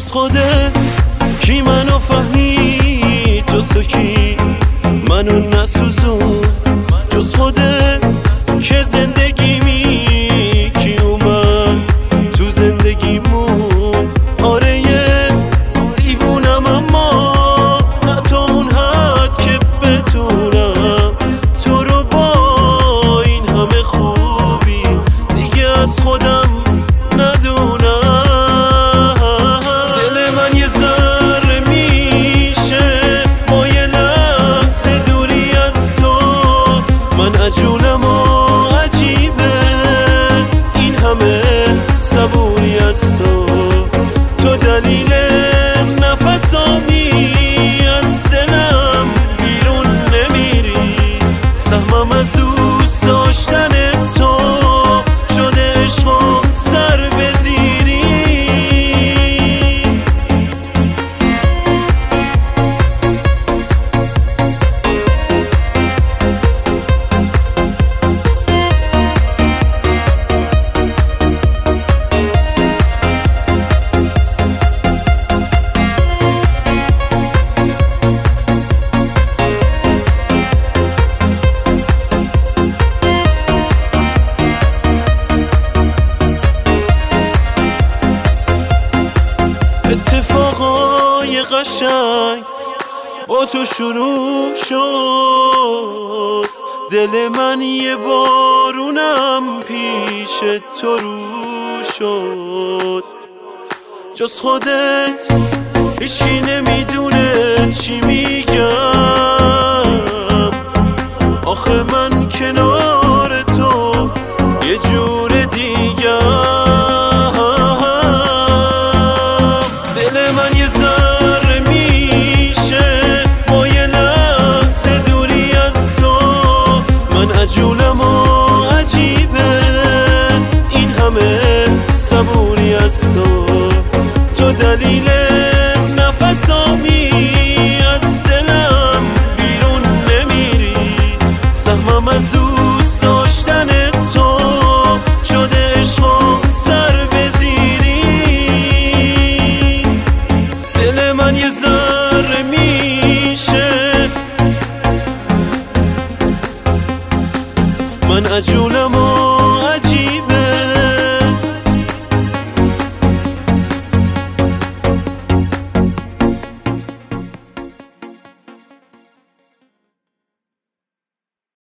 جز خودت کی منو فهمید، جز تو کی منو نسوزون، جز خودت که زندگیمی کی اومد تو زندگیمون. آره یه دیوونم اما نه تا اون حد که بتونم تو رو با این همه خوبی دیگه از خودم ندونم. دل من یه ذره میشه با یه لحظه دوری از تو، من عجولم و عجیبه این همه صبوری از تو. تو دلیل نفسامی از دلم بیرون نمیری، سهمم از دوست داشتن تو شده عشق و سر بزیری. اتفاقای قشنگ با تو شروع شد، دل من یه بارونم پیش تو رو شد. جز خودت هیچکی نمیدونه چی میگم، آخه من کنار تو یه جور دیگم. عجولم و عجیبه این همه صبوری از تو. تو دلیل نفسامی از دلم بیرون نمیری، سهمم از دوست داشتن تو شده عشق و سر بزیری. دل من یه ذره میشه من عجولم